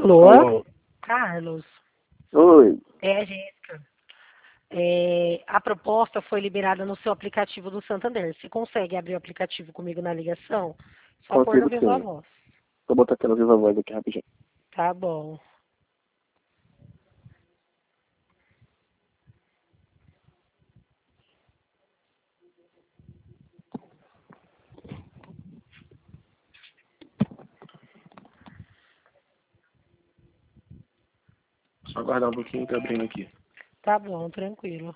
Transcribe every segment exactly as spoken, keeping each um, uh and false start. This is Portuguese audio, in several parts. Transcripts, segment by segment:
Alô? Alô? Carlos, Oi. é a Jéssica. É, a proposta foi liberada no seu aplicativo do Santander. Você consegue abrir o aplicativo comigo na ligação? Só pôr no Consigo Viva sim. Voz. Vou botar aqui no Viva Voz aqui rapidinho. Tá bom. Só aguardar um pouquinho que eu abrindo aqui. Tá bom, tranquilo.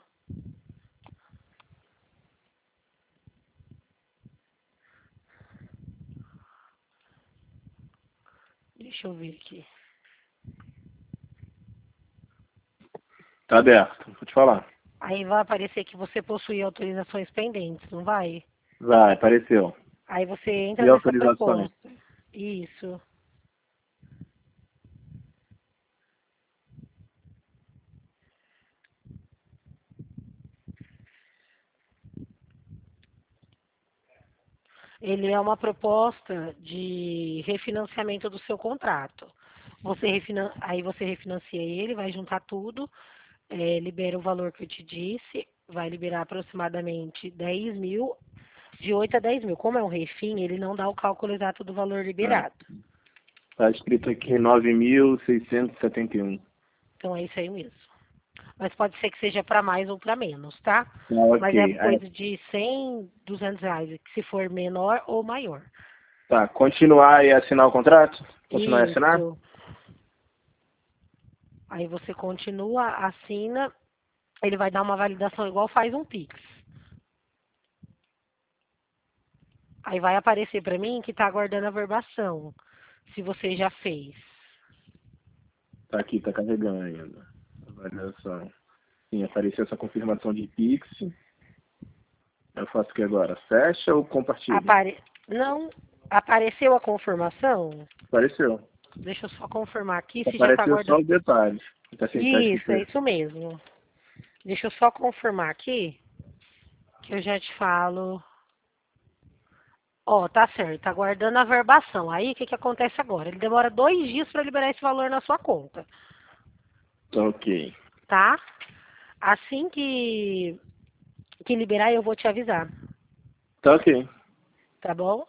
Deixa eu ver aqui. Tá aberto, vou te falar. Aí vai aparecer que você possui autorizações pendentes, não vai? Vai, apareceu. Aí você entra E nessa autorizações? proposta. Isso. Ele é uma proposta de refinanciamento do seu contrato. Você refinan... Aí você refinancia ele, vai juntar tudo, é, libera o valor que eu te disse, vai liberar aproximadamente dez mil, de oito a dez mil. Como é um refim, ele não dá o cálculo exato do valor Ah, liberado. tá escrito aqui nove mil seiscentos e setenta e um. Então é isso aí mesmo. Mas pode ser que seja para mais ou para menos, tá? Ah, Mas é ok. Aí, coisa de cem, duzentos reais, se for menor ou maior. tá, continuar e assinar o contrato? Continuar e assinar? Isso. Aí você continua, assina, ele vai dar uma validação igual faz um Pix. Aí vai aparecer para mim que está aguardando a verbação, se você já fez. Tá aqui, tá carregando ainda. Avaliação. Sim, apareceu essa confirmação de Pix. Eu faço o que agora? Fecha ou compartilha? Apare... Não, apareceu a confirmação? Apareceu. Deixa eu só confirmar aqui se já está Apareceu só aguardando. os detalhes. Tá, assim, tá Isso, é escrito. isso mesmo. Deixa eu só confirmar aqui, que eu já te falo. Ó, tá certo, tá aguardando a verbação. Aí o que, que acontece agora? Ele demora dois dias para liberar esse valor na sua conta, Ok. tá? Assim que, que liberar, eu vou te avisar, Tá ok. tá bom?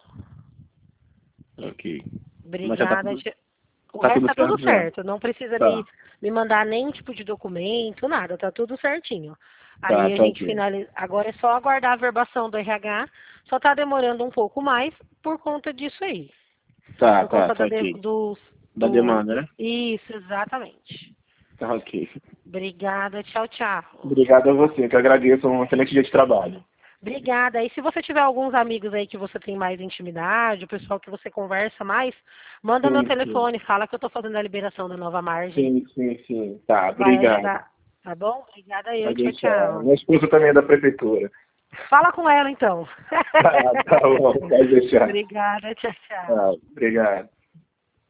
Ok. Mas já tá Obrigada. tudo, tia- O tá resto tudo tá tudo certo já. certo. Não precisa me, Tá. me mandar nenhum tipo de documento, nada. Tá tudo certinho. Tá, Aí a tá gente ok. finaliza. Agora é só aguardar a verbação do R H. Só tá demorando um pouco mais por conta disso aí. Tá, Por tá, conta tá da de- ok. do, Da do, demanda, do. né? Isso, exatamente. Tá ok. Obrigada. Tchau, tchau. Obrigado a você, que eu agradeço. Um excelente dia de trabalho. Obrigada. E se você tiver alguns amigos aí que você tem mais intimidade, o pessoal que você conversa mais, manda meu Sim, sim. telefone, fala que eu estou fazendo a liberação da nova margem. Sim, sim, sim. Tá, Vai obrigado. ajudar. Tá bom? Obrigada eu. Pode Tchau, deixar. tchau. Minha esposa também é da prefeitura. Fala com ela então. Tá, tá bom, pode deixar. Obrigada. Tchau, tchau. Tá, obrigado.